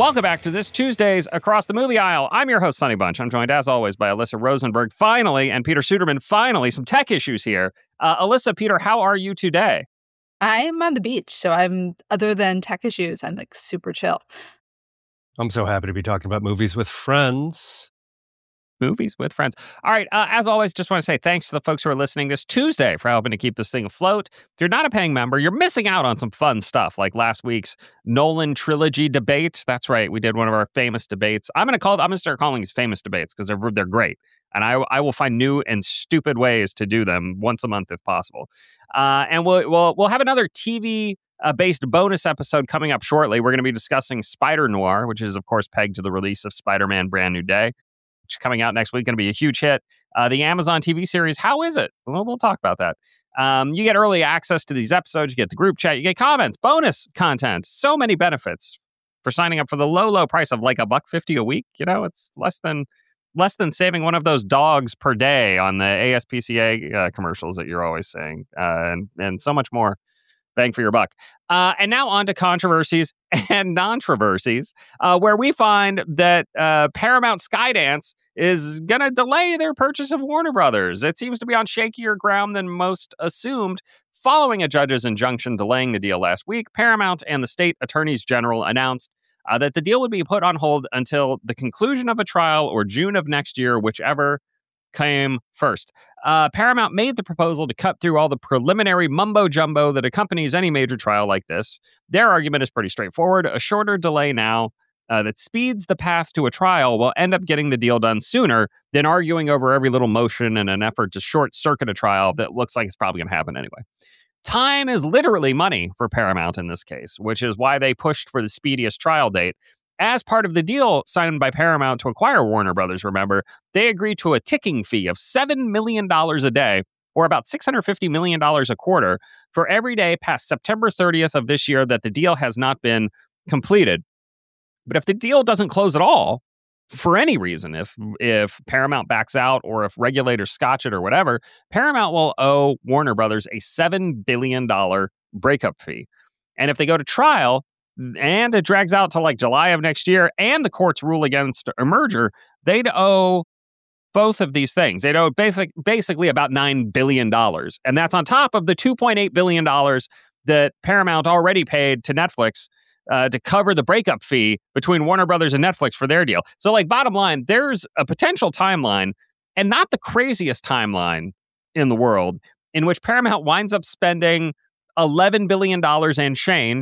Welcome back to this Tuesday's Across the Movie Aisle. I'm your host, Sonny Bunch. I'm joined, as always, by Alyssa Rosenberg, finally, and Peter Suderman, finally. Some tech issues here. Alyssa, Peter, how are you today? I'm on the beach, so other than tech issues, I'm like super chill. I'm so happy to be talking about movies with friends. Movies with friends. All right, as always, just want to say thanks to the folks who are listening this Tuesday for helping to keep this thing afloat. If you're not a paying member, you're missing out on some fun stuff, like last week's Nolan trilogy debate. That's right, we did one of our famous debates. I'm going to start calling these famous debates because they're great, and I will find new and stupid ways to do them once a month if possible. And we'll have another TV based bonus episode coming up shortly. We're going to be discussing Spider Noir, which is of course pegged to the release of Spider-Man Brand New Day, which is coming out next week, going to be a huge hit. The Amazon TV series, how is it? Well, we'll talk about that. You get early access to these episodes. You get the group chat. You get comments, bonus content. So many benefits for signing up for the low price of like $1.50 a week. You know, it's less than saving one of those dogs per day on the ASPCA commercials that you're always saying, and so much more. Bang for your buck. And now on to controversies and non-traversies, where we find that Paramount Skydance is going to delay their purchase of Warner Brothers. It seems to be on shakier ground than most assumed. Following a judge's injunction delaying the deal last week, Paramount and the state attorneys general announced that the deal would be put on hold until the conclusion of a trial or June of next year, whichever came first. Paramount made the proposal to cut through all the preliminary mumbo-jumbo that accompanies any major trial like this. Their argument is pretty straightforward. A shorter delay now that speeds the path to a trial will end up getting the deal done sooner than arguing over every little motion in an effort to short-circuit a trial that looks like it's probably going to happen anyway. Time is literally money for Paramount in this case, which is why they pushed for the speediest trial date. As part of the deal signed by Paramount to acquire Warner Brothers, remember, they agreed to a ticking fee of $7 million a day, or about $650 million a quarter, for every day past September 30th of this year that the deal has not been completed. But if the deal doesn't close at all, for any reason, if Paramount backs out or if regulators scotch it or whatever, Paramount will owe Warner Brothers a $7 billion breakup fee. And if they go to trial, and it drags out to like July of next year, and the courts rule against a merger, they'd owe both of these things. They'd owe basically about $9 billion. And that's on top of the $2.8 billion that Paramount already paid to Netflix to cover the breakup fee between Warner Brothers and Netflix for their deal. So like bottom line, there's a potential timeline, and not the craziest timeline in the world, in which Paramount winds up spending $11 billion and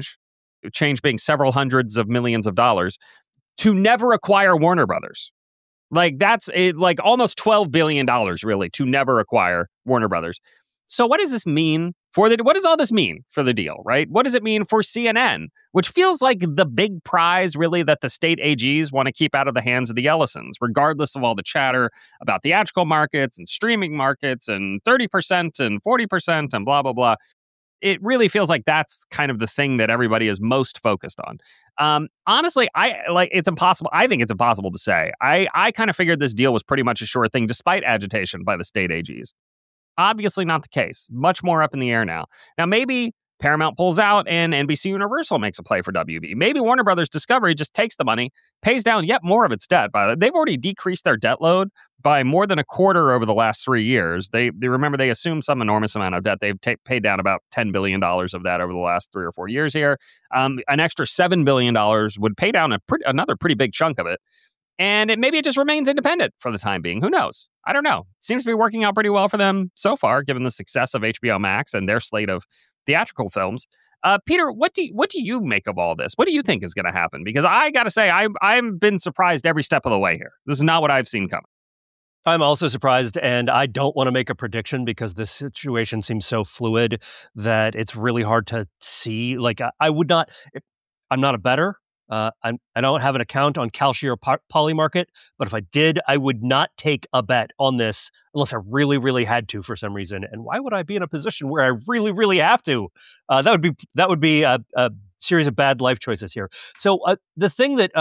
change being several hundreds of millions of dollars, to never acquire Warner Brothers. Like that's like almost $12 billion really to never acquire Warner Brothers. So what does this mean what does all this mean for the deal, right? What does it mean for CNN, which feels like the big prize really that the state AGs want to keep out of the hands of the Ellisons, regardless of all the chatter about theatrical markets and streaming markets and 30% and 40% and blah, blah, blah. It really feels like that's kind of the thing that everybody is most focused on. Honestly, it's impossible. I think it's impossible to say. I kind of figured this deal was pretty much a sure thing, despite agitation by the state AGs. Obviously not the case. Much more up in the air now. Now, maybe Paramount pulls out and NBC Universal makes a play for WB. Maybe Warner Brothers Discovery just takes the money, pays down yet more of its debt. They've already decreased their debt load by more than a quarter over the last 3 years. They remember they assumed some enormous amount of debt. They've paid down about $10 billion of that over the last 3 or 4 years here. An extra $7 billion would pay down another pretty big chunk of it. And maybe it just remains independent for the time being. Who knows? I don't know. Seems to be working out pretty well for them so far, given the success of HBO Max and their slate of theatrical films. Peter, what do you make of all this? What do you think is going to happen? Because I got to say, I've been surprised every step of the way here. This is not what I've seen coming. I'm also surprised, and I don't want to make a prediction because this situation seems so fluid that it's really hard to see. Like, I would not, I'm not a bettor. I don't have an account on Kalshi or Polymarket, but if I did, I would not take a bet on this unless I really, really had to for some reason. And why would I be in a position where I really, really have to? That would be a series of bad life choices here. So the thing that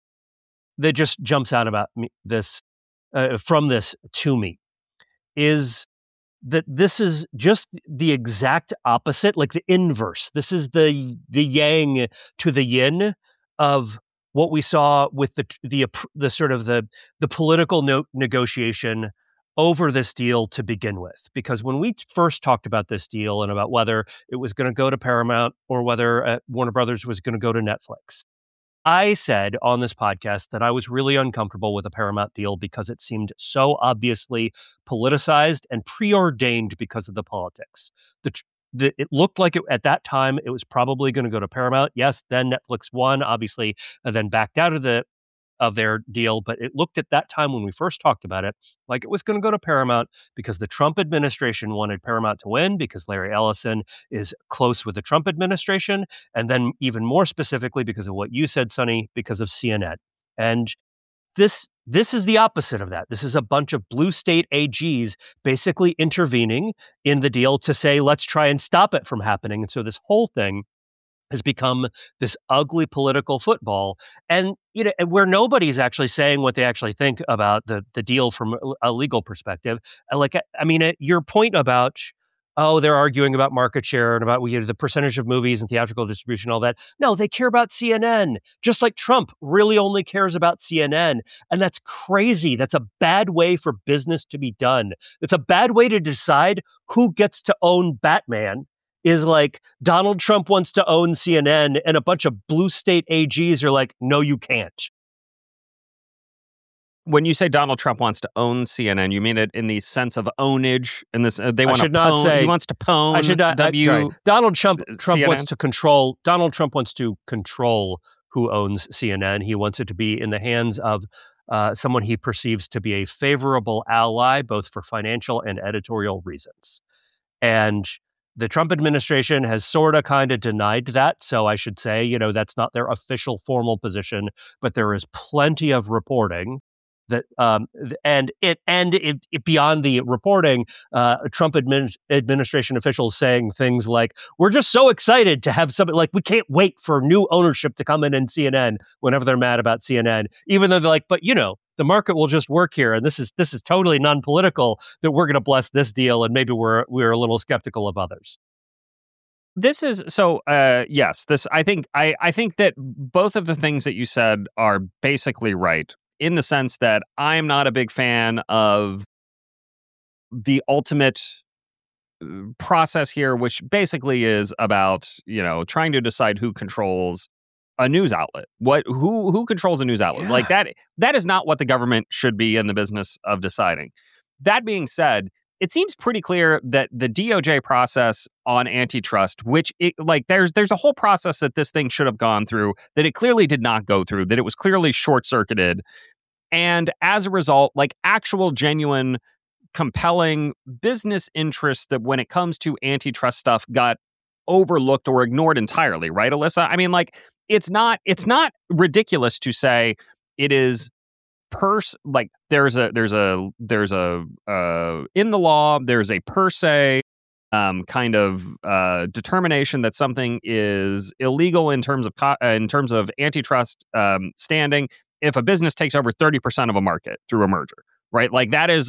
that just jumps out about me, from this to me is that this is just the exact opposite, like the inverse. This is the yang to the yin of what we saw with the sort of the political negotiation over this deal to begin with. Because when we first talked about this deal and about whether it was going to go to Paramount or whether Warner Brothers was going to go to Netflix, I said on this podcast that I was really uncomfortable with a Paramount deal because it seemed so obviously politicized and preordained because of the politics. It looked like at that time it was probably going to go to Paramount. Yes, then Netflix won, obviously, and then backed out of their deal. But it looked at that time when we first talked about it like it was going to go to Paramount because the Trump administration wanted Paramount to win because Larry Ellison is close with the Trump administration. And then even more specifically because of what you said, Sonny, because of CNN. And this is the opposite of that. This is a bunch of blue state AGs basically intervening in the deal to say, let's try and stop it from happening. And so this whole thing has become this ugly political football, and where nobody's actually saying what they actually think about the deal from a legal perspective. Your point about they're arguing about market share and about the percentage of movies and theatrical distribution, all that. No, they care about CNN, just like Trump really only cares about CNN, and that's crazy. That's a bad way for business to be done. It's a bad way to decide who gets to own Batman. Is like Donald Trump wants to own CNN and a bunch of blue state AGs are like, no, you can't. When you say Donald Trump wants to own CNN, you mean it in the sense of ownage? In this, they want to not say he wants to pwn. I should not. Sorry. Donald Trump CNN? wants to control. Donald Trump wants to control who owns CNN. He wants it to be in the hands of someone he perceives to be a favorable ally, both for financial and editorial reasons. And the Trump administration has sort of kind of denied that. So I should say, that's not their official formal position, but there is plenty of reporting that, beyond the reporting, Trump administration officials saying things like, we're just so excited to have something like, we can't wait for new ownership to come in CNN whenever they're mad about CNN, even though they're like, but the market will just work here, and this is totally non-political. That we're going to bless this deal, and maybe we're a little skeptical of others. This is so. Yes, this. I think that both of the things that you said are basically right in the sense that I'm not a big fan of the ultimate process here, which basically is about trying to decide who controls a news outlet. Who controls a news outlet? Yeah. Like that is not what the government should be in the business of deciding. That being said, it seems pretty clear that the DOJ process on antitrust, which there's a whole process that this thing should have gone through that it clearly did not go through, that it was clearly short-circuited. And as a result, actual genuine compelling business interests that when it comes to antitrust stuff got overlooked or ignored entirely, right, Alyssa? I mean, it's not ridiculous to say it is there's a in the law there's a per se kind of determination that something is illegal in terms of antitrust standing if a business takes over 30% of a market through a merger, right? That's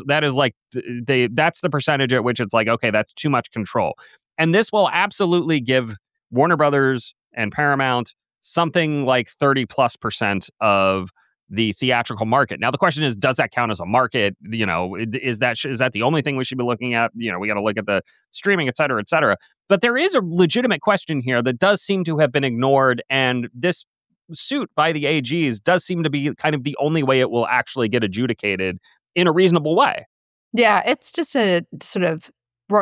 the percentage at which it's like, okay, that's too much control. And this will absolutely give Warner Brothers and Paramount something like 30+% of the theatrical market. Now, the question is, does that count as a market? Is that the only thing we should be looking at? We got to look at the streaming, et cetera, et cetera. But there is a legitimate question here that does seem to have been ignored. And this suit by the AGs does seem to be kind of the only way it will actually get adjudicated in a reasonable way. Yeah, it's just a sort of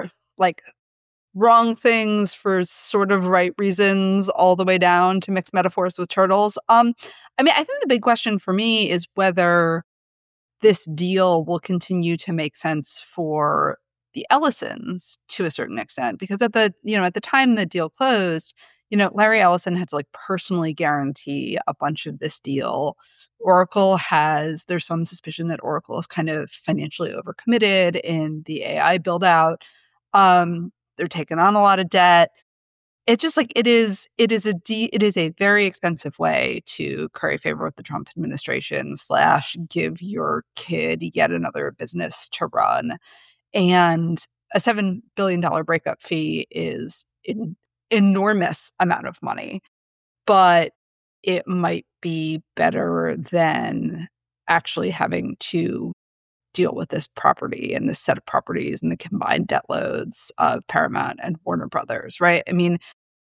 wrong things for sort of right reasons all the way down to mixed metaphors with turtles. I think the big question for me is whether this deal will continue to make sense for the Ellisons to a certain extent, because at the time the deal closed, Larry Ellison had to personally guarantee a bunch of this deal. There's some suspicion that Oracle is kind of financially overcommitted in the AI build out. They're taking on a lot of debt. It's just it is a very expensive way to curry favor with the Trump administration / give your kid yet another business to run. And a $7 billion breakup fee is an enormous amount of money. But it might be better than actually having to deal with this property and this set of properties and the combined debt loads of Paramount and Warner Brothers, right? I mean,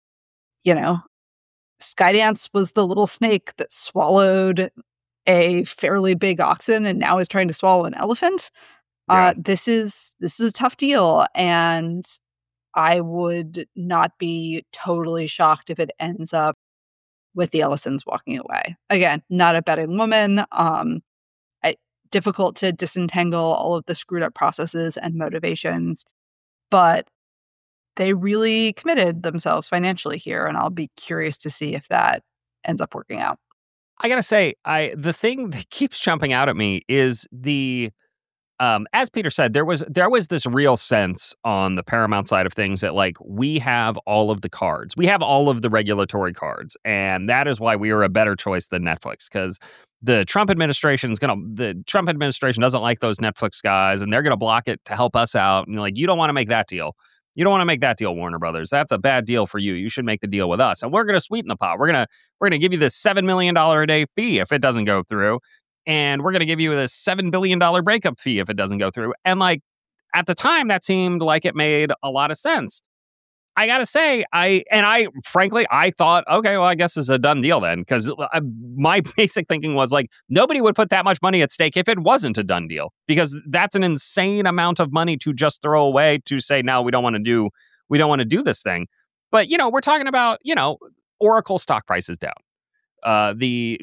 Skydance was the little snake that swallowed a fairly big oxen and now is trying to swallow an elephant. Yeah. This is a tough deal, and I would not be totally shocked if it ends up with the Ellisons walking away. Again, not a betting woman. Difficult to disentangle all of the screwed up processes and motivations, but they really committed themselves financially here, and I'll be curious to see if that ends up working out. I gotta say, the thing that keeps jumping out at me is as Peter said, there was this real sense on the Paramount side of things that like we have all of the cards, we have all of the regulatory cards, and that is why we are a better choice than Netflix, because the Trump administration doesn't like those Netflix guys, and they're gonna block it to help us out. And like, you don't want to make that deal. You don't want to make that deal, Warner Brothers. That's a bad deal for you. You should make the deal with us, and we're going to sweeten the pot. We're gonna give you this $7 million a day fee if it doesn't go through, and we're gonna give you this $7 billion breakup fee if it doesn't go through. And like at the time, that seemed like it made a lot of sense. I gotta say, I frankly thought, okay, well, I guess it's a done deal then, because my basic thinking was like nobody would put that much money at stake if it wasn't a done deal, because that's an insane amount of money to just throw away to say no, we don't want to do this thing. But we're talking about Oracle stock price is down. The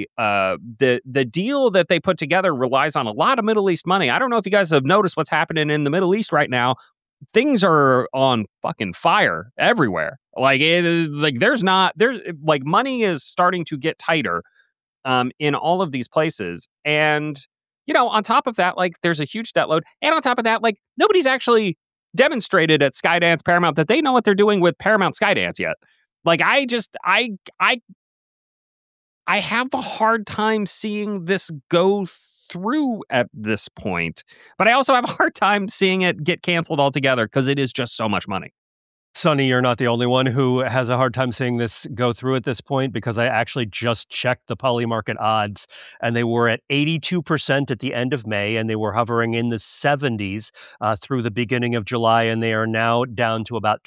deal that they put together relies on a lot of Middle East money. I don't know if you guys have noticed what's happening in the Middle East right now. Things are on fucking fire everywhere. Like money is starting to get tighter in all of these places. And, on top of that, like there's a huge debt load. And on top of that, like nobody's actually demonstrated at Skydance Paramount that they know what they're doing with Paramount Skydance yet. Like I have a hard time seeing this go through at this point, but I also have a hard time seeing it get canceled altogether because it is just so much money. Sonny, you're not the only one who has a hard time seeing this go through at this point, because I actually just checked the Polymarket odds, and they were at 82% at the end of May, and they were hovering in the 70s through the beginning of July, and they are now down to about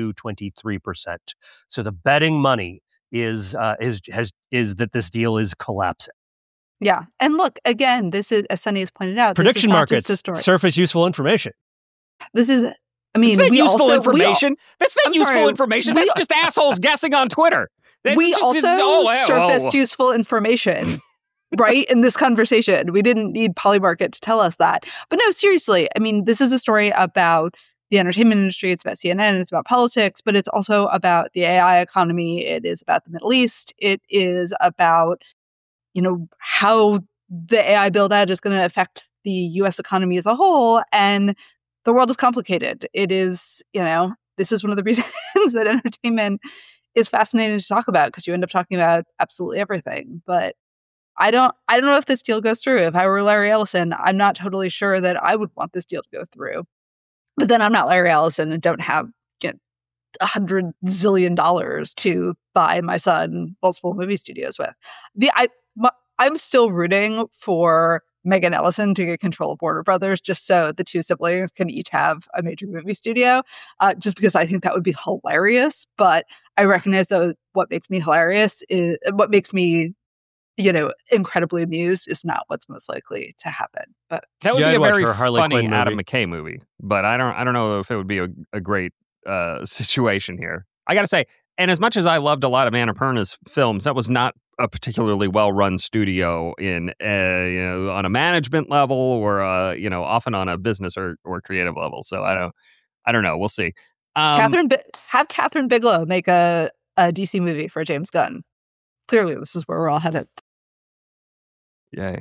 23%. So the betting money is that this deal is collapsing. Yeah. And look, again, this is, as Sonny has pointed out, prediction markets surface useful information. This is, I mean, that's not useful information. That's not useful information. That's just assholes guessing on Twitter. We surfaced useful information, right, in this conversation. We didn't need Polymarket to tell us that. But no, seriously, I mean, this is a story about the entertainment industry. It's about CNN. It's about politics, but it's also about the AI economy. It is about the Middle East. It is about how the AI build out is going to affect the US economy as a whole. And the world is complicated. It is, this is one of the reasons that entertainment is fascinating to talk about, because you end up talking about absolutely everything. But I don't know if this deal goes through. If I were Larry Ellison, I'm not totally sure that I would want this deal to go through. But then I'm not Larry Ellison and don't have $100 zillion to buy my son multiple movie studios with. I'm still rooting for Megan Ellison to get control of Warner Brothers, just so the two siblings can each have a major movie studio, just because I think that would be hilarious. But I recognize that what makes me hilarious is what makes me, incredibly amused is not what's most likely to happen. But that would be a very funny Adam McKay movie. But I don't know if it would be a great situation here. I got to say, and as much as I loved a lot of Annapurna's films, that was not a particularly well-run studio in on a management level or often on a business or creative level. So I don't know. We'll see. Have Catherine Bigelow make a DC movie for James Gunn. Clearly, this is where we're all headed. Yay.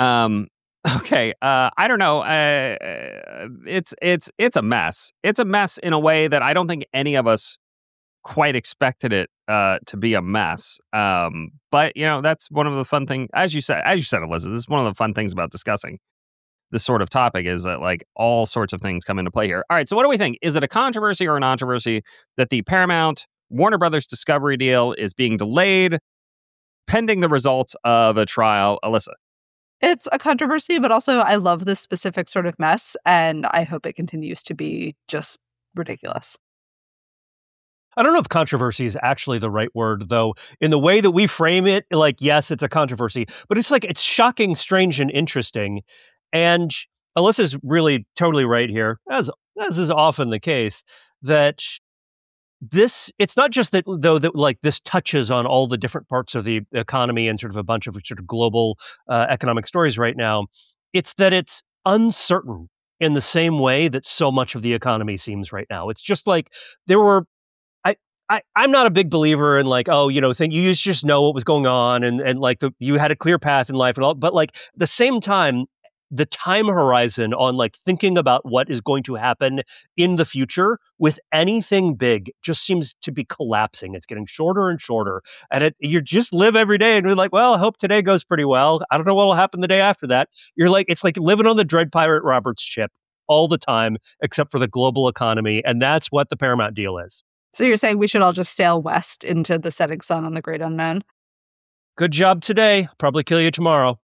Okay. I don't know. It's a mess. It's a mess in a way that I don't think any of us quite expected it to be a mess. But that's one of the fun things, as you said, Alyssa, this is one of the fun things about discussing this sort of topic, is that like all sorts of things come into play here. All right, so what do we think? Is it a controversy or a controversy that the Paramount Warner Brothers Discovery deal is being delayed pending the results of the trial. Alyssa. It's a controversy, but also I love this specific sort of mess, and I hope it continues to be just ridiculous. I don't know if controversy is actually the right word, though. In the way that we frame it, like, yes, it's a controversy, but it's like, it's shocking, strange, and interesting. And Alyssa's really totally right here, as is often the case, that it's not just that, though, that like this touches on all the different parts of the economy and sort of a bunch of sort of global economic stories right now. It's that it's uncertain in the same way that so much of the economy seems right now. It's just like there were I'm not a big believer in like, oh, you just know what was going on and like you had a clear path in life and all, but like at the same time, the time horizon on like thinking about what is going to happen in the future with anything big just seems to be collapsing. It's getting shorter and shorter, and you just live every day and you're like, well, I hope today goes pretty well. I don't know what will happen the day after that. You're like, it's like living on the Dread Pirate Roberts ship all the time, except for the global economy, and that's what the Paramount deal is. So you're saying we should all just sail west into the setting sun on the great unknown? Good job today. Probably kill you tomorrow.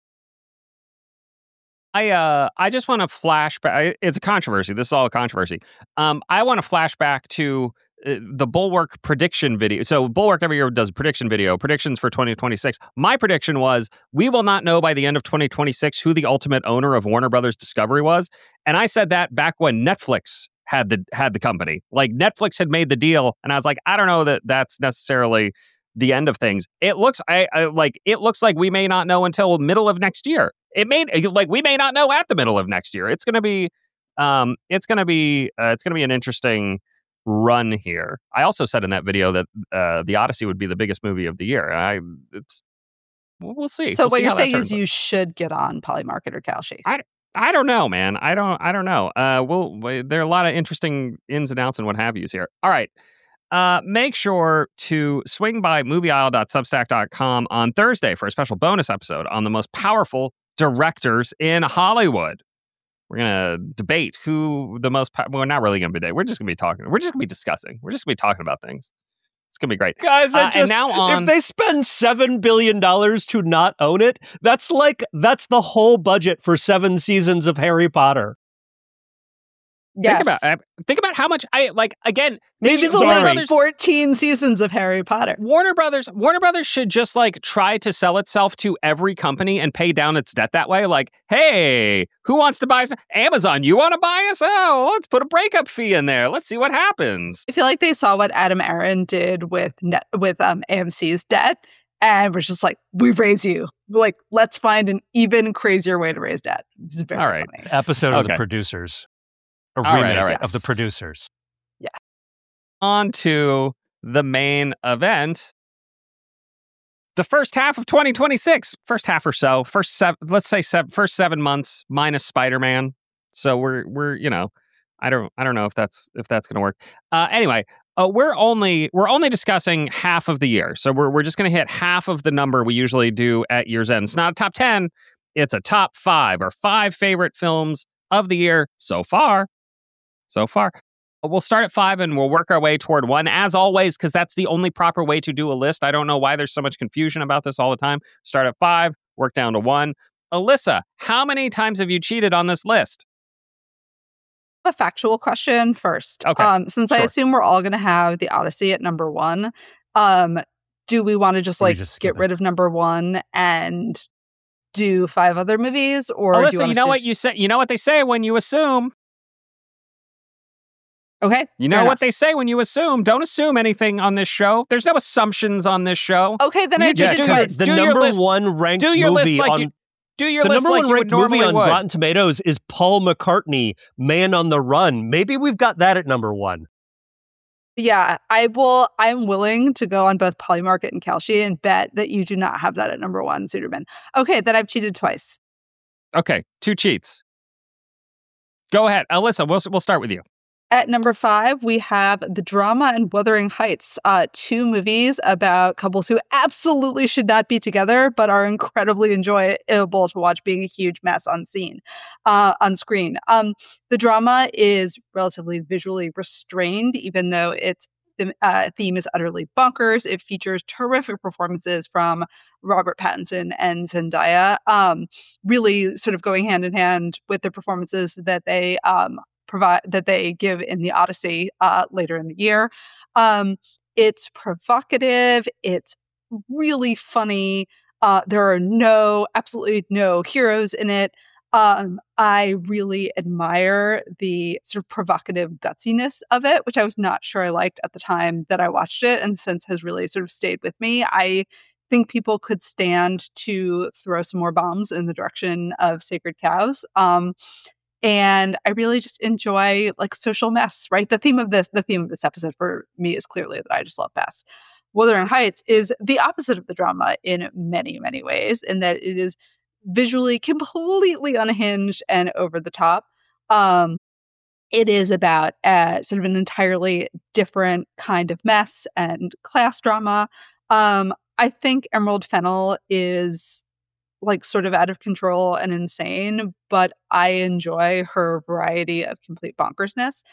I just want to flash back. It's a controversy. This is all a controversy. I want to flash back to the Bulwark prediction video. So Bulwark every year does a prediction video, predictions for 2026. My prediction was we will not know by the end of 2026 who the ultimate owner of Warner Brothers Discovery was. And I said that back when Netflix had the company. Like Netflix had made the deal, and I was like, I don't know that that's necessarily the end of things. It looks it looks like we may not know until middle of next year. We may not know at the middle of next year. It's going to be an interesting run here. I also said in that video that The Odyssey would be the biggest movie of the year. We'll see. So we'll what see you're how that saying turns is out. you should get on Polymarket or Kalshi. I don't know, man. I don't know. There are a lot of interesting ins and outs and what have yous here. All right. Make sure to swing by movieisle.substack.com on Thursday for a special bonus episode on the most powerful directors in Hollywood. We're going to debate who the most... we're not really going to debate. We're just going to be talking. We're just going to be discussing. We're just going to be talking about things. It's going to be great. Guys, if they spend $7 billion to not own it, that's the whole budget for 7 seasons of Harry Potter. Yes. Think about how much again. Maybe the last 14 seasons of Harry Potter. Warner Brothers should just try to sell itself to every company and pay down its debt that way. Like, hey, who wants to buy us? Amazon, you want to buy us? Oh, let's put a breakup fee in there. Let's see what happens. I feel like they saw what Adam Aaron did with AMC's debt. And we're just like, we raise you. Like, let's find an even crazier way to raise debt. It's very funny. Episode of The Producers. All right. Of The Producers. Yeah. On to the main event. The first half of 2026. First half or so. First 7 months minus Spider-Man. So we're I don't know if that's going to work. Anyway, we're only discussing half of the year. So we're just going to hit half of the number we usually do at year's end. It's not a top 10. It's a top 5 or 5 favorite films of the year so far. We'll start at 5 and we'll work our way toward 1, as always, because that's the only proper way to do a list. I don't know why there's so much confusion about this all the time. Start at 5, work down to 1. Alyssa, how many times have you cheated on this list? A factual question first. Okay. Since I assume we're all going to have The Odyssey at number 1, do we want to just get rid of number 1 and do 5 other movies? Or Alyssa, do you you know what you say? You know what they say when you assume. Okay. You know what they say when you assume. Don't assume anything on this show. There's no assumptions on this show. Okay, then I just the number 1 ranked movie on do your list like you would normally movie on would. Rotten Tomatoes is Paul McCartney, Man on the Run. Maybe we've got that at number 1. Yeah, I'm willing to go on both Polymarket and Kalshi and bet that you do not have that at number 1, Suderman. Okay, then I've cheated twice. Okay, 2 cheats. Go ahead, Alyssa. We'll start with you. At number 5, we have The Drama and Wuthering Heights, 2 movies about couples who absolutely should not be together, but are incredibly enjoyable to watch being a huge mess on screen. The drama is relatively visually restrained, even though it's The theme is utterly bonkers. It features terrific performances from Robert Pattinson and Zendaya, really sort of going hand in hand with the performances that they give in the Odyssey later in the year. It's provocative. It's really funny. There are absolutely no heroes in it. I really admire the sort of provocative gutsiness of it, which I was not sure I liked at the time that I watched it, and since has really sort of stayed with me. I think people could stand to throw some more bombs in the direction of Sacred Cows. And I really just enjoy like social mess, right? The theme of this episode for me is clearly that I just love mess. Wuthering Heights is the opposite of the drama in many, many ways, in that it is visually completely unhinged and over the top. It is about sort of an entirely different kind of mess and class drama. I think Emerald Fennell is like sort of out of control and insane, but I enjoy her variety of complete bonkersness.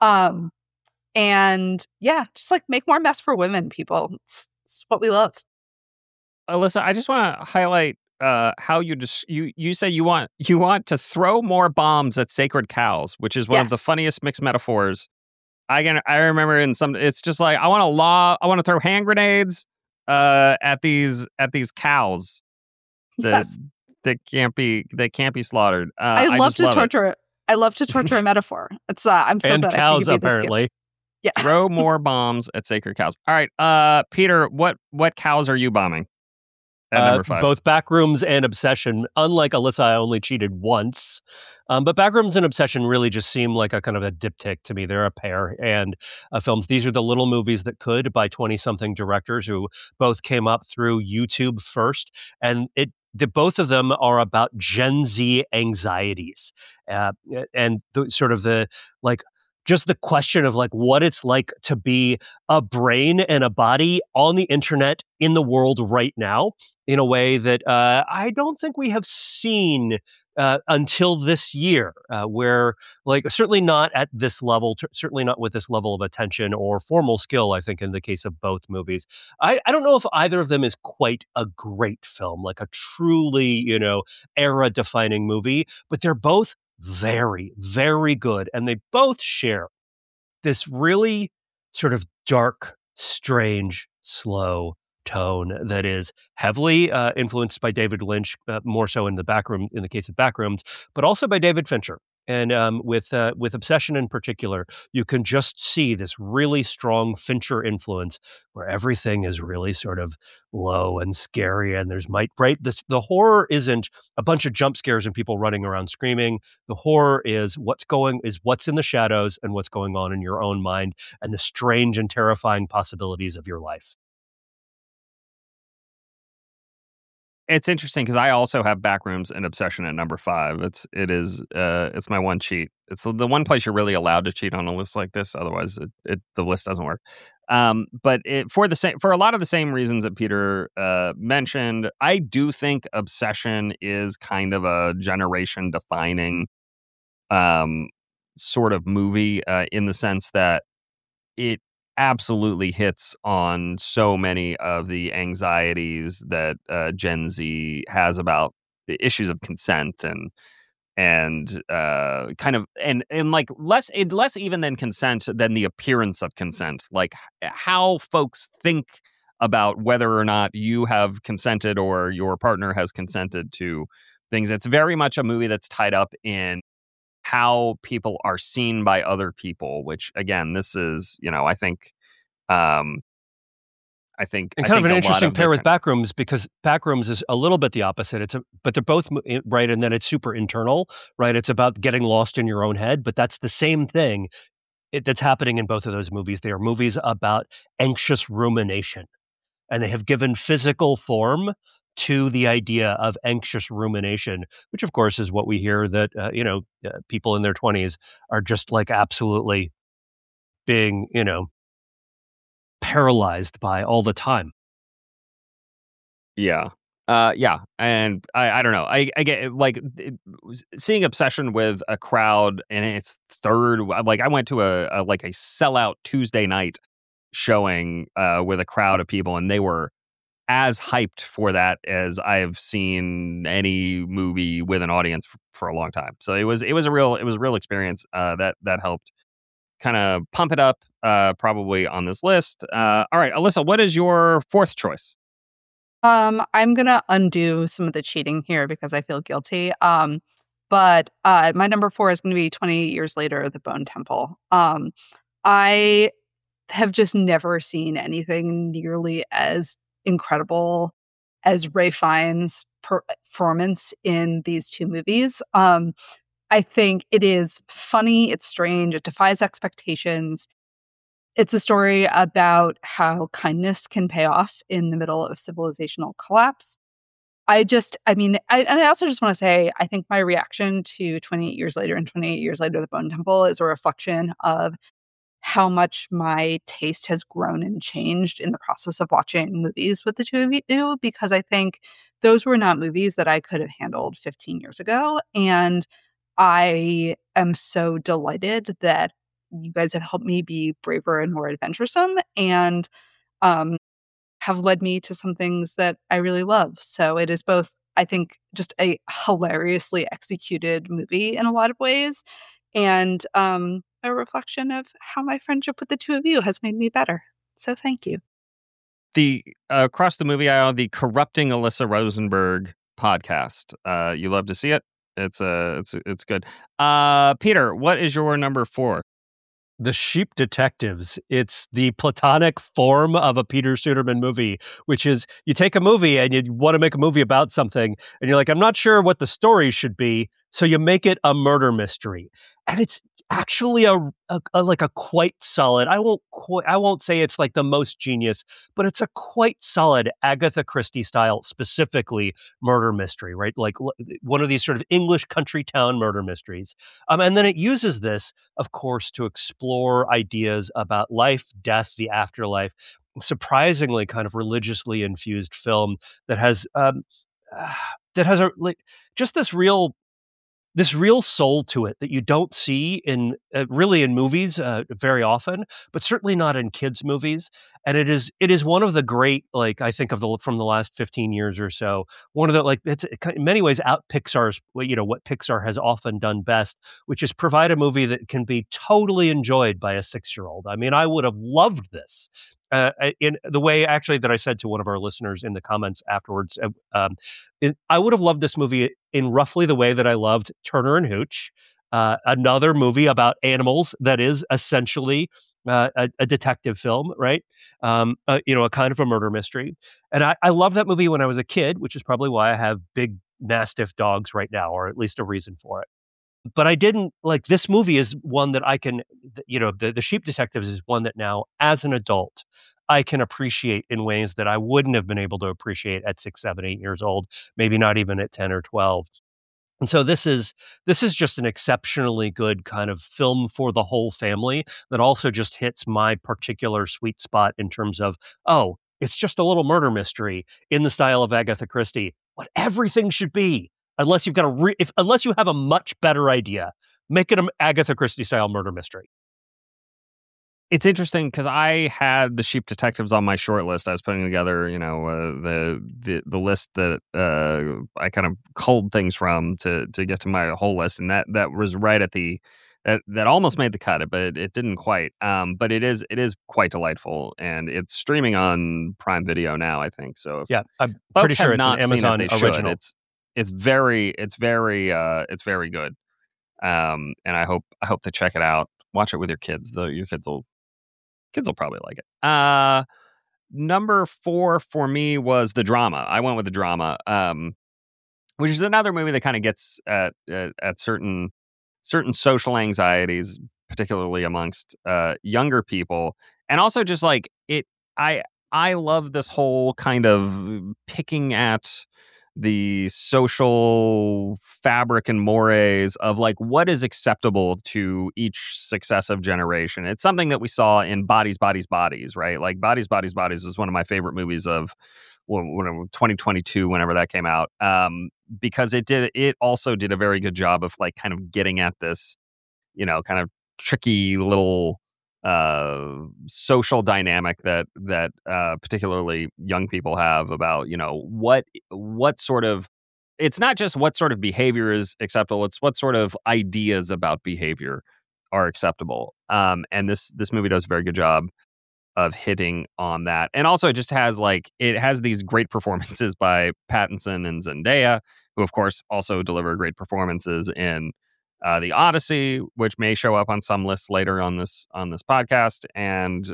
And yeah, just like make more mess for women, people. It's what we love. Alyssa, I just want to highlight how you say you want to throw more bombs at Sacred Cows, which is one of the funniest mixed metaphors. I remember it's just like I want to throw hand grenades at these cows that can't be slaughtred. I love to torture. I love to torture a metaphor. It's I'm so and glad cows I can give you this apparently. gift. Yeah. Throw more bombs at Sacred Cows. All right, Peter, what cows are you bombing at number 5? Both Backrooms and Obsession. Unlike Alyssa, I only cheated once. But Backrooms and Obsession really just seem like a kind of a diptych to me. They're a pair and films. These are the little movies that could by 20-something directors who both came up through YouTube first. And both of them are about Gen Z anxieties and just the question of like what it's like to be a brain and a body on the internet in the world right now in a way that I don't think we have seen until this year, where like certainly not at this level, certainly not with this level of attention or formal skill, I think in the case of both movies. I don't know if either of them is quite a great film, like a truly, era-defining movie, but they're both very, very good. And they both share this really sort of dark, strange, slow tone that is heavily influenced by David Lynch, more so in the case of Backrooms, but also by David Fincher. And with Obsession in particular, you can just see this really strong Fincher influence where everything is really sort of low and scary. And the horror isn't a bunch of jump scares and people running around screaming. The horror is what's in the shadows and what's going on in your own mind and the strange and terrifying possibilities of your life. It's interesting because I also have Backrooms and Obsession at number 5. It's my one cheat. It's the one place you're really allowed to cheat on a list like this. Otherwise, the list doesn't work. But for a lot of the same reasons that Peter mentioned, I do think Obsession is kind of a generation defining sort of movie in the sense that it absolutely hits on so many of the anxieties that Gen Z has about the issues of consent and kind of and like less even than consent than the appearance of consent, like how folks think about whether or not you have consented or your partner has consented to things. It's very much a movie that's tied up in how people are seen by other people, which again, this is, I think kind of an interesting pair with Backrooms, because Backrooms is a little bit the opposite. But they're both right, and then it's super internal, right? It's about getting lost in your own head, but that's the same thing that's happening in both of those movies. They are movies about anxious rumination, and they have given physical form to the idea of anxious rumination, which of course is what we hear that people in their 20s are just like absolutely being paralyzed by all the time. Yeah. And I don't know. I get like seeing Obsession with a crowd and its third. Like I went to a sellout Tuesday night showing with a crowd of people, and they were as hyped for that as I have seen any movie with an audience for a long time. So it was a real experience that helped kind of pump it up probably on this list. All right, Alyssa, what is your fourth choice? I'm gonna undo some of the cheating here because I feel guilty. But my number 4 is gonna be 28 Years Later, The Bone Temple. I have just never seen anything nearly as incredible as Ray Fiennes' performance in these two movies. I think it is funny, it's strange, it defies expectations. It's a story about how kindness can pay off in the middle of civilizational collapse. I also just want to say, I think my reaction to 28 Years Later and 28 Years Later, The Bone Temple is a reflection of how much my taste has grown and changed in the process of watching movies with the two of you, because I think those were not movies that I could have handled 15 years ago. And I am so delighted that you guys have helped me be braver and more adventuresome, and um, have led me to some things that I really love. So it is both, I think, just a hilariously executed movie in a lot of ways, and a reflection of how my friendship with the two of you has made me better. So thank you. The across the movie aisle, the Corrupting Alyssa Rosenberg podcast. You love to see it. It's good. Peter, what is your number 4? The Sheep Detectives. It's the platonic form of a Peter Suderman movie, which is you take a movie and you want to make a movie about something, and you're like, I'm not sure what the story should be, so you make it a murder mystery. And it's actually a quite solid. I won't say it's like the most genius, but it's a quite solid Agatha Christie style, specifically murder mystery, right? Like one of these sort of English country town murder mysteries. And then it uses this, of course, to explore ideas about life, death, the afterlife. Surprisingly, kind of religiously infused film that has just this real soul to it that you don't see in really in movies very often, but certainly not in kids' movies. And it is one of the great, like, I think of from the last 15 years or so, one of the, like, it's in many ways out Pixar's, what Pixar has often done best, which is provide a movie that can be totally enjoyed by a 6-year-old. I mean, I would have loved this. In the way, actually, that I said to one of our listeners in the comments afterwards, I would have loved this movie in roughly the way that I loved Turner and Hooch, another movie about animals that is essentially a detective film, right? A kind of a murder mystery. And I love that movie when I was a kid, which is probably why I have big Mastiff dogs right now, or at least a reason for it. But I didn't like this movie is one that I can, the Sheep Detectives is one that now, as an adult, I can appreciate in ways that I wouldn't have been able to appreciate at 6, 7, 8 years old, maybe not even at 10 or 12. And so this is just an exceptionally good kind of film for the whole family that also just hits my particular sweet spot in terms of, oh, it's just a little murder mystery in the style of Agatha Christie, what everything should be. Unless you've got unless you have a much better idea, make it an Agatha Christie style murder mystery. It's interesting because I had the Sheep Detectives on my short list. I was putting together, the list that I kind of culled things from to get to my whole list, and that was right at the that almost made the cut, but it didn't quite. But it is quite delightful, and it's streaming on Prime Video now, I think. So yeah, I'm pretty sure it's an Amazon original. It's very good, and I hope to check it out. Watch it with your kids, though. Your kids will probably like it. Number 4 for me was the drama. I went with the drama, which is another movie that kind of gets at certain social anxieties, particularly amongst younger people, and also just like it. I love this whole kind of picking at the social fabric and mores of like what is acceptable to each successive generation. It's something that we saw in Bodies, right? Like Bodies was one of my favorite movies of 2022, whenever that came out, because it also did a very good job of like kind of getting at this, kind of tricky little social dynamic that particularly young people have about, what sort of, it's not just what sort of behavior is acceptable, it's what sort of ideas about behavior are acceptable. And this movie does a very good job of hitting on that. And also it just has it has these great performances by Pattinson and Zendaya, who of course also deliver great performances in the Odyssey, which may show up on some lists later on this podcast, and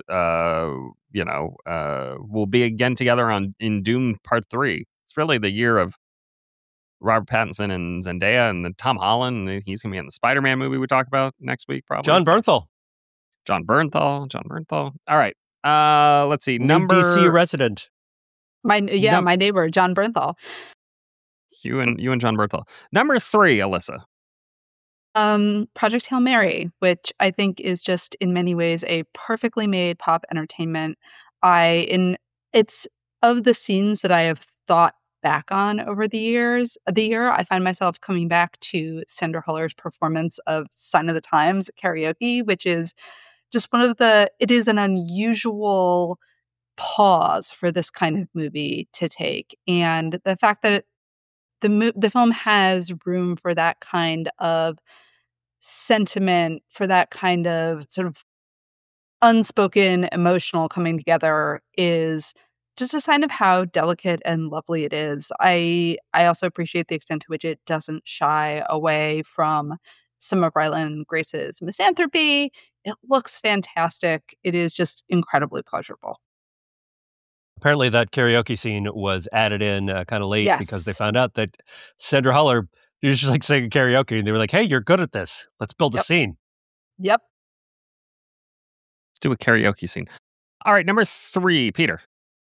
we'll be again together in Dune Part 3. It's really the year of Robert Pattinson and Zendaya, and then Tom Holland. He's gonna be in the Spider-Man movie we talk about next week, probably. Jon Bernthal. Jon Bernthal. All right. Let's see. New DC resident. My neighbor, Jon Bernthal. You and Jon Bernthal. Number 3, Alyssa. Project Hail Mary, which I think is just in many ways a perfectly made pop entertainment. It's of the scenes that I have thought back on over the year, I find myself coming back to Sandra Huller's performance of Sign of the Times karaoke, which is just it is an unusual pause for this kind of movie to take. And the fact that the film has room for that kind of sentiment, for that kind of sort of unspoken emotional coming together, is just a sign of how delicate and lovely it is. I also appreciate the extent to which it doesn't shy away from some of Ryland Grace's misanthropy. It looks fantastic. It is just incredibly pleasurable. Apparently that karaoke scene was added in kind of late because they found out that Sandra Huller was just singing karaoke, and they were like, hey, you're good at this. Let's build a scene. Yep. Let's do a karaoke scene. All right, number 3, Peter.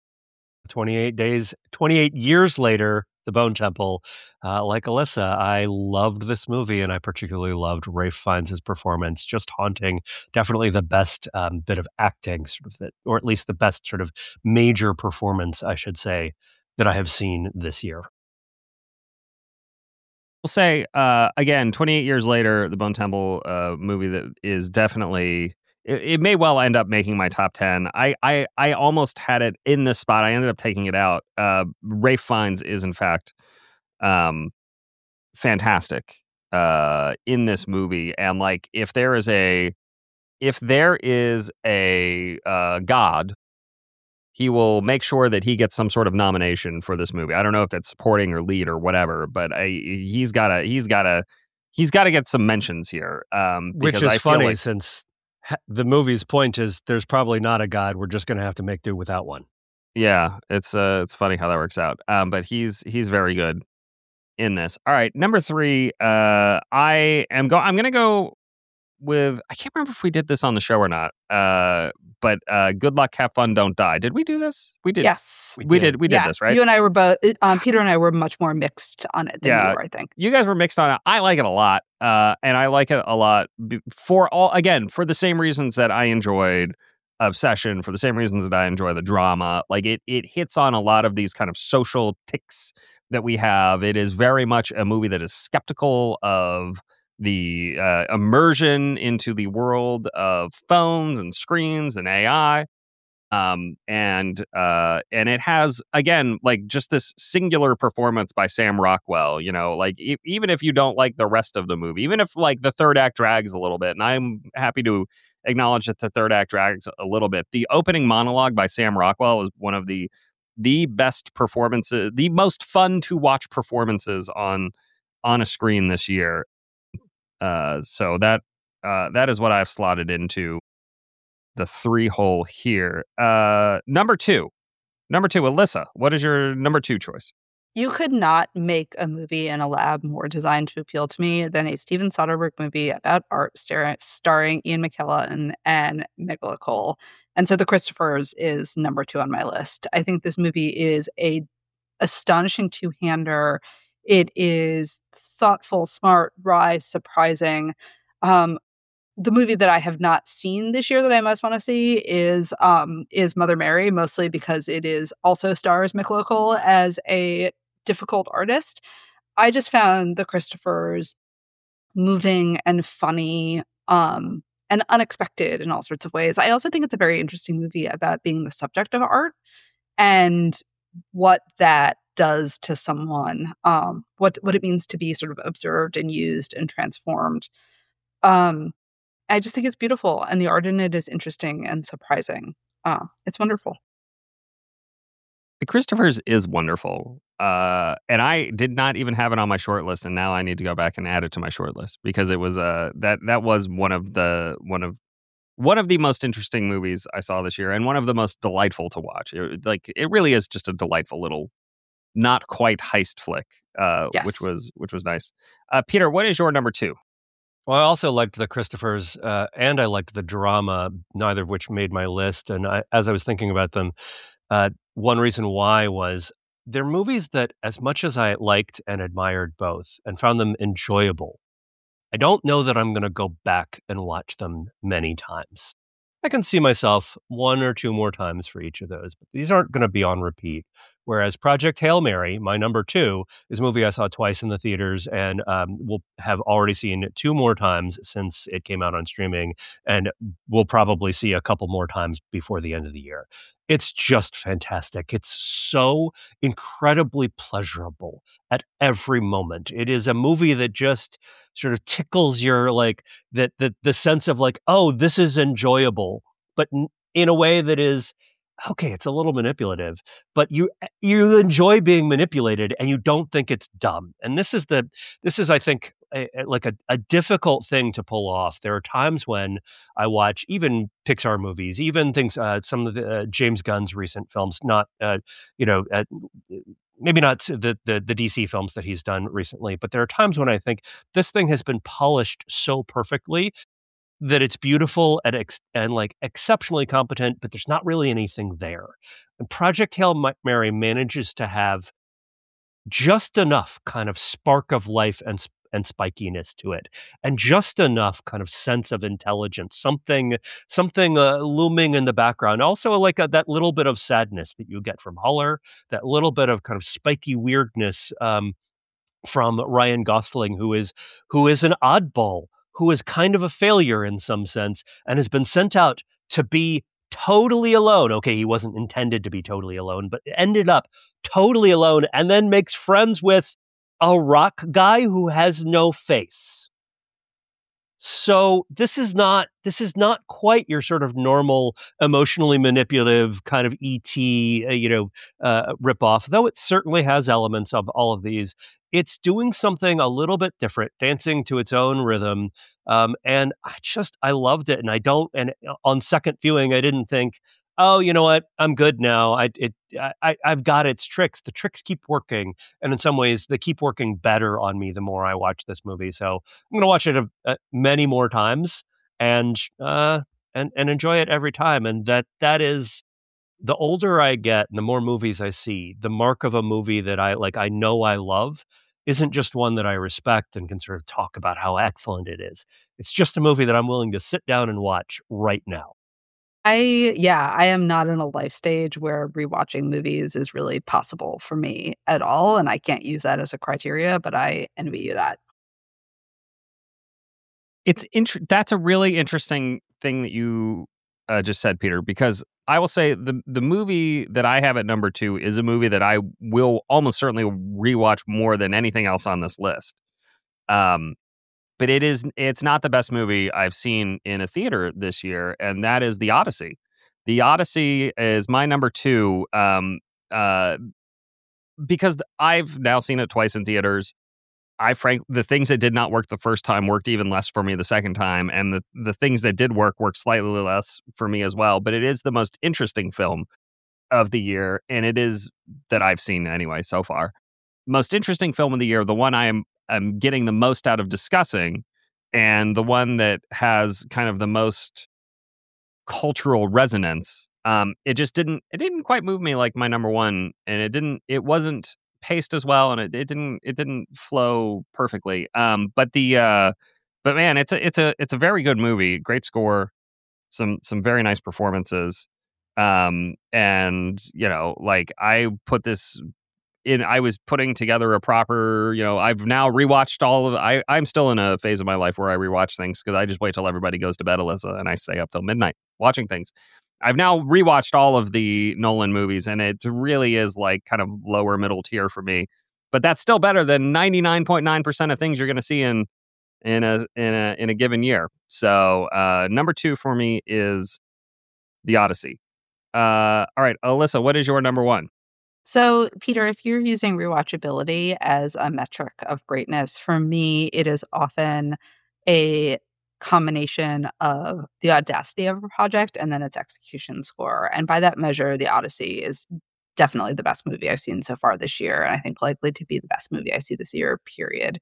28 years later, The Bone Temple. Like Alyssa, I loved this movie, and I particularly loved Ralph Fiennes' performance. Just haunting. Definitely the best bit of acting, or at least the best sort of major performance, I should say, that I have seen this year. We'll say, again, 28 years later, The Bone Temple movie that is definitely... It may well end up making my top 10. I almost had it in this spot. I ended up taking it out. Ralph Fiennes is, in fact, fantastic in this movie. And if there is a God, he will make sure that he gets some sort of nomination for this movie. I don't know if it's supporting or lead or whatever, but he's got to get some mentions here. Which is funny, since the movie's point is there's probably not a God. We're just going to have to make do without one. Yeah, it's funny how that works out. But he's very good in this. All right, number 3. I'm going to go with, I can't remember if we did this on the show or not. But Good Luck, Have Fun, Don't Die. Did we do this? We did. Yes, we did this, right? You and I were both. Peter and I were much more mixed on it than you were, I think. You guys were mixed on it. I like it a lot, and I like it a lot for the same reasons that I enjoyed Obsession, for the same reasons that I enjoy the drama. It hits on a lot of these kind of social tics that we have. It is very much a movie that is skeptical of the immersion into the world of phones and screens and AI. And it has, again, just this singular performance by Sam Rockwell, even if you don't like the rest of the movie, even if the third act drags a little bit, and I'm happy to acknowledge that the third act drags a little bit, the opening monologue by Sam Rockwell is one of the best performances, the most fun to watch performances on a screen this year. So that is what I've slotted into the 3 hole here. Number 2, Alyssa, what is your number 2 choice? You could not make a movie in a lab more designed to appeal to me than a Steven Soderbergh movie about art starring Ian McKellen and Megala Cole. And so The Christophers is number 2 on my list. I think this movie is a astonishing two-hander. It is thoughtful, smart, wry, surprising. The movie that I have not seen this year that I most want to see is Mother Mary, mostly because it is also stars Megala Cole as a difficult artist. I just found The Christophers moving and funny. and unexpected in all sorts of ways. I also think it's a very interesting movie about being the subject of art and what that does to someone, what it means to be sort of observed and used and transformed. Um, I just think it's beautiful, and the art in it is interesting and surprising. It's wonderful. Christopher's is wonderful. And I did not even have it on my short list, and now I need to go back and add it to my short list because it was that was one of the most interesting movies I saw this year, and one of the most delightful to watch. It really is just a delightful little, not quite heist flick, Yes. which was nice. Peter, what is your number 2? Well, I also liked the Christophers, and I liked the drama, neither of which made my list. And as I was thinking about them, one reason why was they're movies that, as much as I liked and admired both and found them enjoyable, I don't know that I'm going to go back and watch them many times. I can see myself 1 or 2 more times for each of those, but these aren't going to be on repeat. Whereas Project Hail Mary, my number 2, is a movie I saw twice in the theaters and will have already seen 2 more times since it came out on streaming, and we'll probably see a couple more times before the end of the year. It's just fantastic. It's so incredibly pleasurable at every moment. It is a movie that just sort of tickles your the sense of oh, this is enjoyable, but in a way that is okay. It's a little manipulative, but you enjoy being manipulated, and you don't think it's dumb. And this is I think a difficult thing to pull off. There are times when I watch even Pixar movies, even things, some of the James Gunn's recent films, not maybe not the DC films that he's done recently, but there are times when I think this thing has been polished so perfectly that it's beautiful and exceptionally competent, but there's not really anything there. And Project Hail Mary manages to have just enough kind of spark of life and spikiness to it, and just enough kind of sense of intelligence, something looming in the background. Also, that little bit of sadness that you get from Huller, that little bit of kind of spiky weirdness from Ryan Gosling, who is an oddball, who is kind of a failure in some sense, and has been sent out to be totally alone. Okay, he wasn't intended to be totally alone, but ended up totally alone, and then makes friends with a rock guy who has no face. So this is not quite your sort of normal emotionally manipulative kind of E.T. Ripoff, though it certainly has elements of all of these. It's doing something a little bit different, dancing to its own rhythm, and I loved it. And on second viewing, I didn't think, oh, you know what, I'm good now. I've got its tricks. The tricks keep working, and in some ways, they keep working better on me the more I watch this movie. So I'm going to watch it many more times and enjoy it every time. And that is, the older I get and the more movies I see, the mark of a movie that I know I love isn't just one that I respect and can sort of talk about how excellent it is. It's just a movie that I'm willing to sit down and watch right now. I am not in a life stage where rewatching movies is really possible for me at all, and I can't use that as a criteria, but I envy you that. That's a really interesting thing that you just said, Peter, because I will say the movie that I have at number 2 is a movie that I will almost certainly rewatch more than anything else on this list. But it's not the best movie I've seen in a theater this year, and that is The Odyssey. The Odyssey is my number 2, because I've now seen it twice in theaters. The things that did not work the first time worked even less for me the second time, and the things that did worked slightly less for me as well. But it is the most interesting film of the year, and it is that I've seen anyway so far. Most interesting film of the year, the one I'm getting the most out of discussing, and the one that has kind of the most cultural resonance. It didn't quite move me like my number 1, and it wasn't paced as well, and it didn't flow perfectly. But man, it's a very good movie, great score, some very nice performances. And I put this I was putting together a proper, I've now rewatched all of. I'm still in a phase of my life where I rewatch things because I just wait till everybody goes to bed, Alyssa, and I stay up till midnight watching things. I've now rewatched all of the Nolan movies, and it really is like kind of lower middle tier for me. But that's still better than 99.9% of things you're going to see in a given year. So number 2 for me is The Odyssey. All right, Alyssa, what is your number 1? So, Peter, if you're using rewatchability as a metric of greatness, for me, it is often a combination of the audacity of a project and then its execution score. And by that measure, The Odyssey is definitely the best movie I've seen so far this year. And I think likely to be the best movie I see this year, period.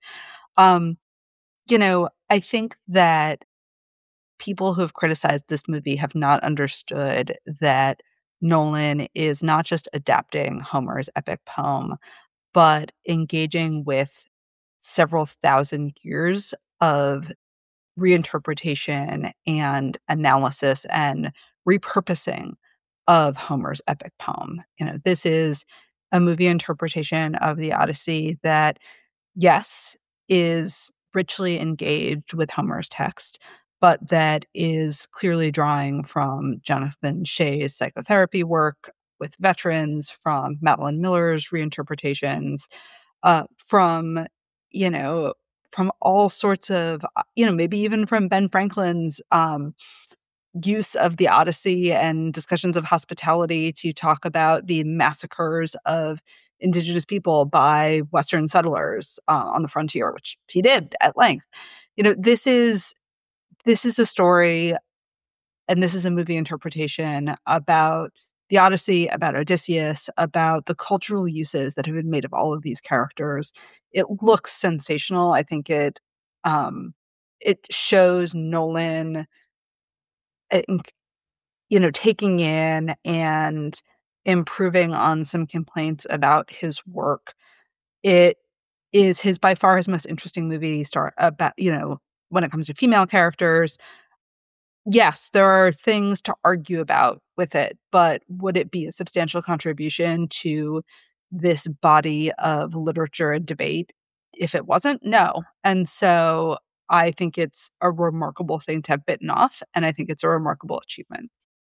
I think that people who have criticized this movie have not understood that Nolan is not just adapting Homer's epic poem, but engaging with several thousand years of reinterpretation and analysis and repurposing of Homer's epic poem. This is a movie interpretation of the Odyssey that, yes, is richly engaged with Homer's text, but that is clearly drawing from Jonathan Shea's psychotherapy work with veterans, from Madeline Miller's reinterpretations, from, from all sorts of, maybe even from Ben Franklin's use of the Odyssey and discussions of hospitality to talk about the massacres of indigenous people by Western settlers on the frontier, which he did at length. This is a story, and this is a movie interpretation about the Odyssey, about Odysseus, about the cultural uses that have been made of all of these characters. It looks sensational. I think it shows Nolan, taking in and improving on some complaints about his work. It is by far his most interesting movie about, when it comes to female characters. Yes, there are things to argue about with it, but would it be a substantial contribution to this body of literature and debate if it wasn't? No. And so I think it's a remarkable thing to have bitten off, and I think it's a remarkable achievement.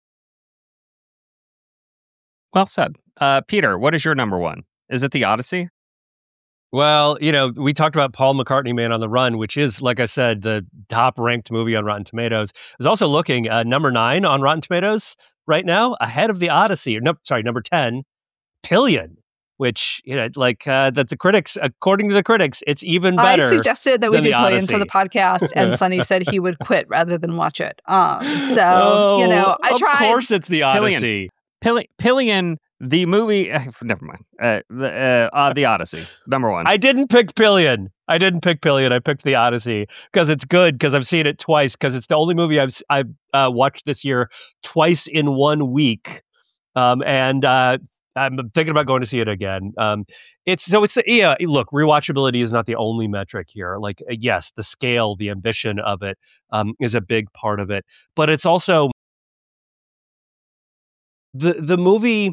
Well said. Peter, what is your number 1? Is it The Odyssey? Well, we talked about Paul McCartney, Man on the Run, which is, like I said, the top-ranked movie on Rotten Tomatoes. I was also looking at number 9 on Rotten Tomatoes right now, ahead of The Odyssey. Number 10, Pillion, which, that the critics, according to the critics, it's even better. I suggested that we do Pillion for the podcast, and Sonny said he would quit rather than watch it. I tried. Of course it's The Odyssey. Pillion, the movie. Never mind. The Odyssey, number 1. I didn't pick Pillion. I picked The Odyssey because it's good, because I've seen it twice, because it's the only movie I've watched this year twice in 1 week, and I'm thinking about going to see it again. Look, rewatchability is not the only metric here. Like, yes, the scale, the ambition of it is a big part of it, but it's also the movie.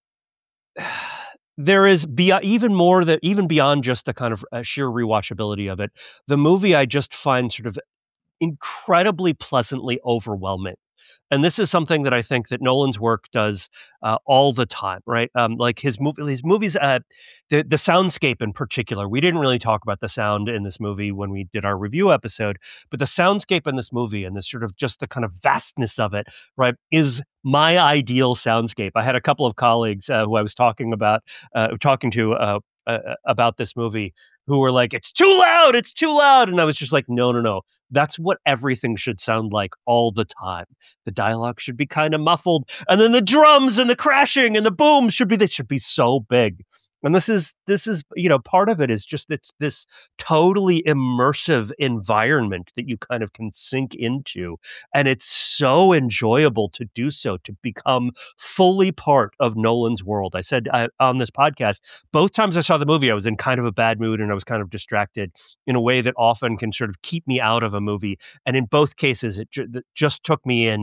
There is even beyond just the kind of sheer rewatchability of it. The movie I just find sort of incredibly pleasantly overwhelming. And this is something that I think that Nolan's work does all the time, right? Like his movies, the soundscape in particular. We didn't really talk about the sound in this movie when we did our review episode, but the soundscape in this movie and this sort of just the kind of vastness of it, right, is my ideal soundscape. I had a couple of colleagues who I was talking to about this movie who were like, it's too loud. And I was just like, no. That's what everything should sound like all the time. The dialogue should be kind of muffled. And then the drums and the crashing and the boom should be so big. And this is, part of it is just, it's this totally immersive environment that you kind of can sink into. And it's so enjoyable to do so, to become fully part of Nolan's world. I said on this podcast, both times I saw the movie, I was in kind of a bad mood and I was kind of distracted in a way that often can sort of keep me out of a movie. And in both cases, it just took me in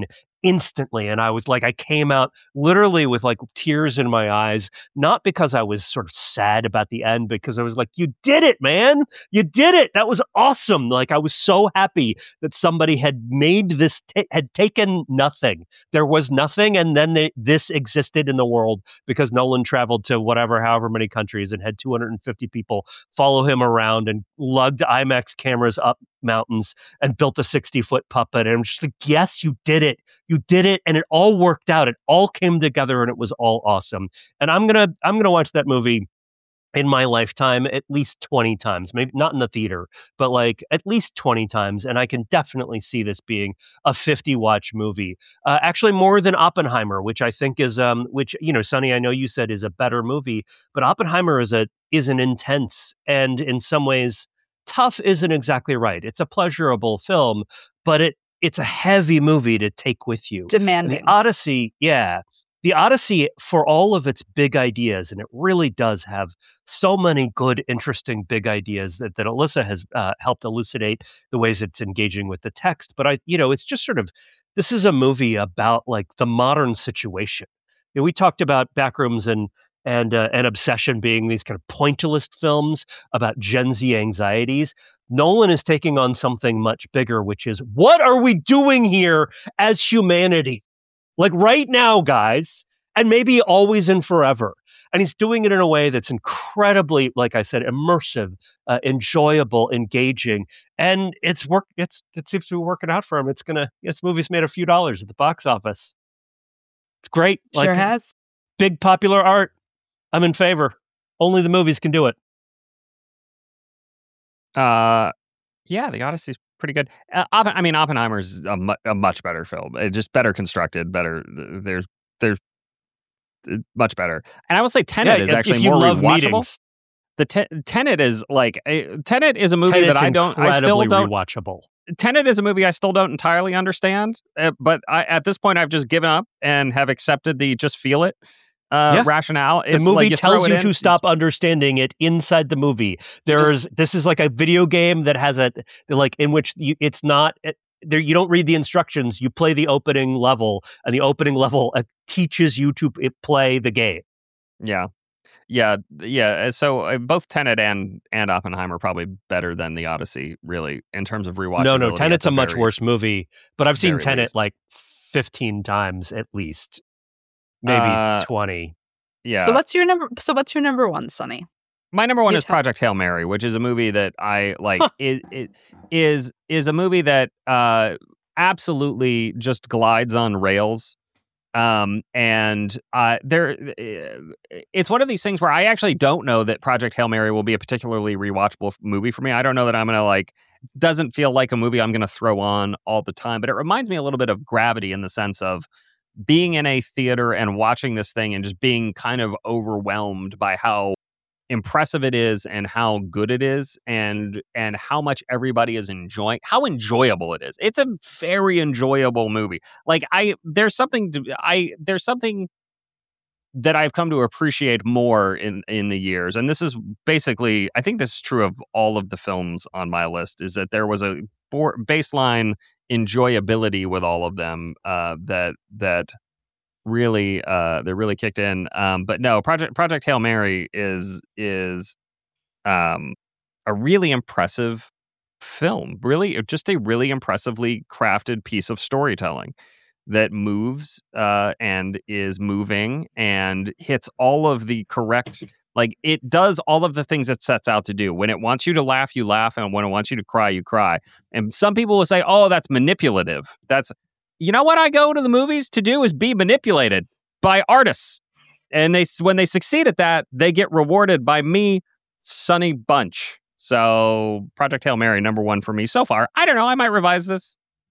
instantly. And I came out literally with like tears in my eyes, not because I was sort of sad about the end, because I was like, you did it, man. You did it. That was awesome. Like, I was so happy that somebody had made this, had taken nothing. There was nothing. And then this existed in the world because Nolan traveled to however many countries and had 250 people follow him around and lugged IMAX cameras up mountains and built a 60-foot puppet. And I'm just like, yes, you did it. You did it. And it all worked out. It all came together and it was all awesome. And I'm going to watch that movie in my lifetime at least 20 times, maybe not in the theater, but like at least 20 times. And I can definitely see this being a 50-watch movie. Actually more than Oppenheimer, which I think is, which, you know, Sonny, I know you said is a better movie, but Oppenheimer is an intense and in some ways tough isn't exactly right. It's a pleasurable film, but it's a heavy movie to take with you. Demanding. And the Odyssey, for all of its big ideas, and it really does have so many good, interesting big ideas that Alyssa has helped elucidate the ways it's engaging with the text. But it's just sort of, this is a movie about like the modern situation. You know, we talked about Backrooms and Obsession being these kind of pointillist films about Gen Z anxieties. Nolan is taking on something much bigger, which is, what are we doing here as humanity? Like right now, guys, and maybe always and forever. And he's doing it in a way that's incredibly, like I said, immersive, enjoyable, engaging. And it seems to be working out for him. This movie's made a few dollars at the box office. It's great. Sure has. Big popular art. I'm in favor. Only the movies can do it. Yeah, The Odyssey's pretty good. Oppenheimer's a much better film. It's just better constructed, better. There's much better. And I will say Tenet is actually more rewatchable. Tenet is like Tenet is a movie Tenet's that I still don't rewatchable. Tenet is a movie I still don't entirely understand, but at this point I've just given up and have accepted the just feel it rationale. The movie tells you to stop understanding it inside the movie. This is like a video game that has in which it's not there. You don't read the instructions. You play the opening level, and the opening level teaches you to play the game. Yeah. So both Tenet and Oppenheimer are probably better than The Odyssey, really, in terms of rewatchability. No, Tenet's a much worse movie, but I've seen Tenet like 15 times at least. Maybe 20. Yeah. So what's your number one, Sonny? My number one is Project Hail Mary, which is a movie that I like. It is a movie that absolutely just glides on rails. It's one of these things where I actually don't know that Project Hail Mary will be a particularly rewatchable movie for me. I don't know that I'm going to it doesn't feel like a movie I'm going to throw on all the time, but it reminds me a little bit of Gravity in the sense of being in a theater and watching this thing and just being kind of overwhelmed by how impressive it is and how good it is and how much everybody is enjoying, how enjoyable it is. It's a very enjoyable movie. There's something that I've come to appreciate more in the years. And this is basically, I think this is true of all of the films on my list, is that there was a baseline enjoyability with all of them that really kicked in. But no, Project Hail Mary is a really impressive film. Really, just a really impressively crafted piece of storytelling that moves and is moving and hits all of the correct. It does all of the things it sets out to do. When it wants you to laugh, you laugh. And when it wants you to cry, you cry. And some people will say, oh, that's manipulative. You know what I go to the movies to do is be manipulated by artists. And when they succeed at that, they get rewarded by me, Sonny Bunch. So Project Hail Mary, number one for me so far. I don't know. I might revise this.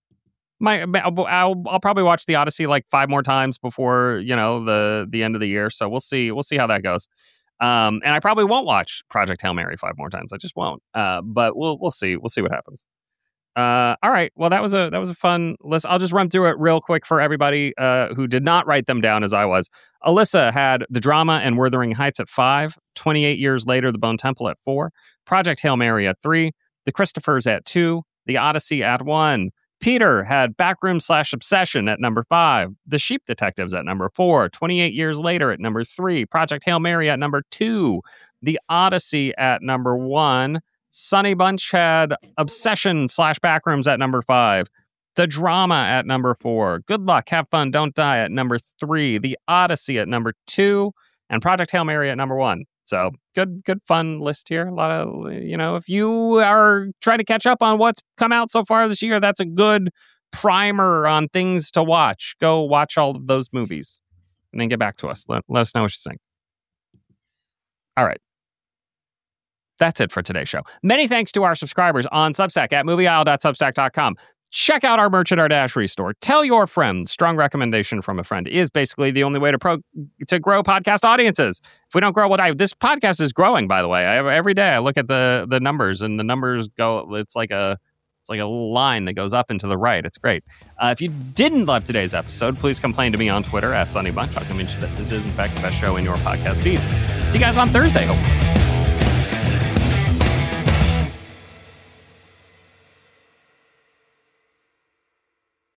I'll probably watch The Odyssey 5 more times before, the end of the year. So we'll see how that goes. And I probably won't watch Project Hail Mary 5 more times. I just won't. But we'll see. We'll see what happens. All right. Well, that was a fun list. I'll just run through it real quick for everybody who did not write them down as I was. Alyssa had The Drama and Wuthering Heights at 5. 28 Years Later, The Bone Temple at 4. Project Hail Mary at 3. The Christophers at 2. The Odyssey at 1. Peter had Backroom/Obsession at number 5. The Sheep Detectives at number 4. 28 Years Later at number 3. Project Hail Mary at number 2. The Odyssey at number 1. Sonny Bunch had Obsession/Backrooms at number 5. The Drama at number 4. Good Luck, Have Fun, Don't Die at number 3. The Odyssey at number 2. And Project Hail Mary at number 1. So good fun list here. A lot of, if you are trying to catch up on what's come out so far this year, that's a good primer on things to watch. Go watch all of those movies and then get back to us. Let us know what you think. All right. That's it for today's show. Many thanks to our subscribers on Substack at movieisle.substack.com. Check out our merch at our Dashery store. Tell your friends. Strong recommendation from a friend is basically the only way to grow podcast audiences. If we don't grow, this podcast is growing, by the way. Every day I look at the numbers, and the numbers go. It's like a little line that goes up and to the right. It's great. If you didn't love today's episode, please complain to me on Twitter at SunnyBunch. I'll convince you that this is, in fact, the best show in your podcast feed. See you guys on Thursday, hopefully.